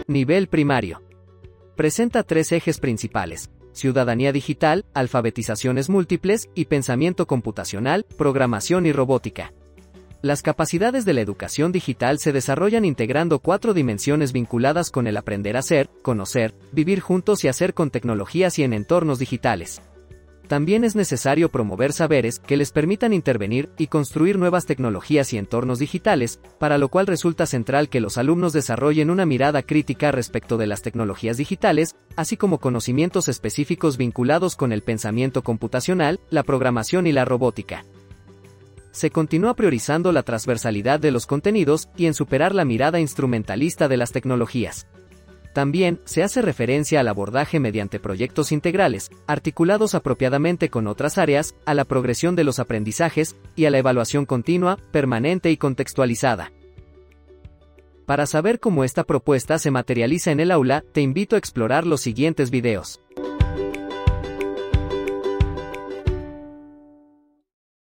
Nivel primario. Presenta 3 ejes principales: ciudadanía digital, alfabetizaciones múltiples y pensamiento computacional, programación y robótica. Las capacidades de la educación digital se desarrollan integrando 4 dimensiones vinculadas con el aprender a ser, conocer, vivir juntos y hacer con tecnologías y en entornos digitales. También es necesario promover saberes que les permitan intervenir y construir nuevas tecnologías y entornos digitales, para lo cual resulta central que los alumnos desarrollen una mirada crítica respecto de las tecnologías digitales, así como conocimientos específicos vinculados con el pensamiento computacional, la programación y la robótica. Se continúa priorizando la transversalidad de los contenidos y en superar la mirada instrumentalista de las tecnologías. También se hace referencia al abordaje mediante proyectos integrales, articulados apropiadamente con otras áreas, a la progresión de los aprendizajes y a la evaluación continua, permanente y contextualizada. Para saber cómo esta propuesta se materializa en el aula, te invito a explorar los siguientes videos.